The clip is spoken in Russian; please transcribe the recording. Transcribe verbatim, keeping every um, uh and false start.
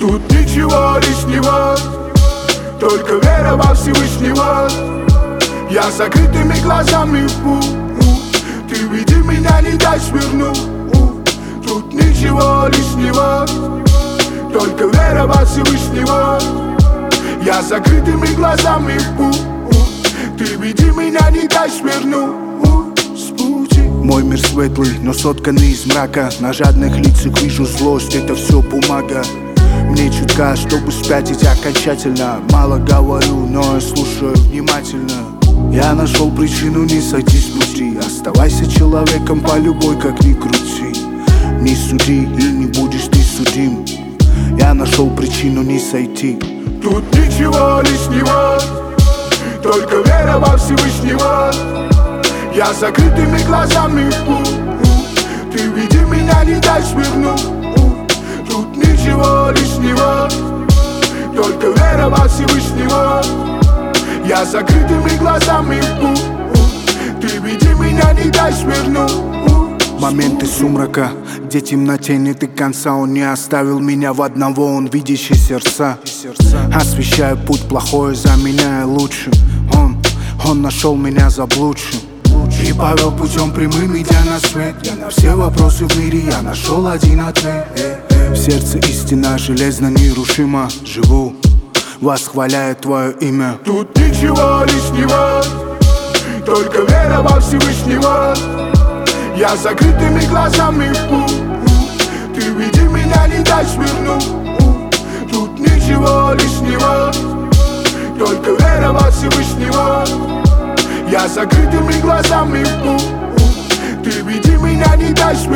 Тут ничего лишнего, только вера во Всевышнего. Я с закрытыми глазами в путь, ты веди меня, не дай свернуть. Тут ничего лишнего, только вера во Всевышнего. Я с закрытыми глазами в путь, ты веди меня, не дай свернуть. Мой мир светлый, но сотканный из мрака. На жадных лицах вижу злость, это все бумага. Мне чутка, чтобы спятить окончательно. Мало говорю, но я слушаю внимательно. Я нашел причину не сойти с пути. Оставайся человеком по любой, как ни крути. Не суди, и не будешь ты судим. Я нашел причину не сойти. Тут ничего лишнего, только вера во Всевышнего. Я с закрытыми глазами в путь, ты веди меня, не дай свернуть. Тут ничего лишнего, только вера во Всевышнего. Я с закрытыми глазами в путь, ты веди меня, не дай свернуть. Моменты сумрака, где темноте нет и конца. Он не оставил меня в одного, он видящий сердца. Освещая путь, плохое заменяя лучшим. Он, он нашел меня заблудшим и повел путем прямым, идя на свет. Я на все вопросы в мире, я нашел один ответ. В сердце истина железно нерушима. Живу, восхваляя твое имя. Тут ничего лишнего, только вера во Всевышнего. Я с закрытыми глазами в путь, ты веди меня, не дай свернуть. Тут ничего лишнего, только вера во Всевышнего. Я с закрытыми глазами в путь, ты веди меня, не дай свернуть.